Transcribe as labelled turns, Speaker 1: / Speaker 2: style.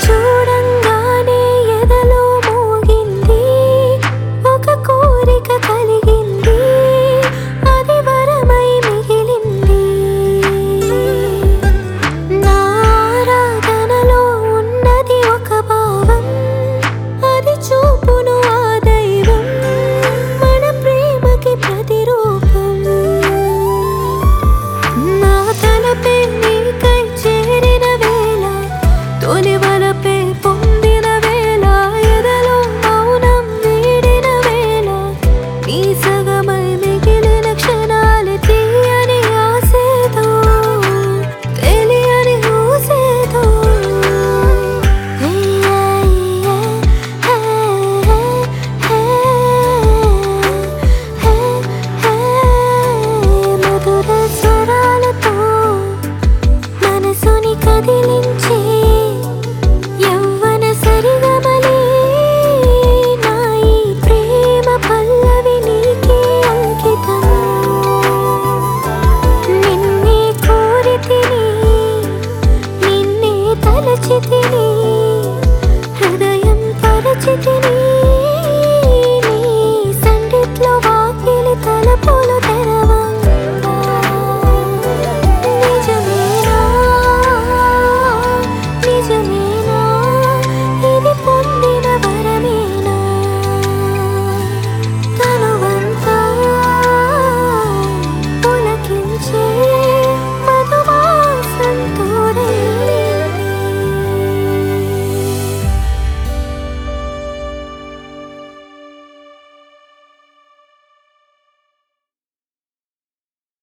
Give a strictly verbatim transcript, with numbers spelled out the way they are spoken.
Speaker 1: చూడంగానే ఎదలో మోగింది ఒక కోరిక కలిగింది అది వరమై మిగిలింది నా ఆరాధనలో ఉన్నది ఒక భావం అది చూపును ఆ దైవం మన ప్రేమకి ప్రతిరూపం నా తలపే నీకై చేరిన వేళ తొలి వలపే పొందిన వేళ ఎదలో మౌనం వీడిన వేళ నీ సగమై మిగిలిన క్షణాలు తీయని ఆసేదో తెలియని ఊసేదో మధుర స్వరాలతో మనసుని కదిలించే యవ్వన సరిగమలే నా ఈ ప్రేమ పల్లవి నీకే అంకితం నిన్నే కోరితిని నిన్నే తలచితిని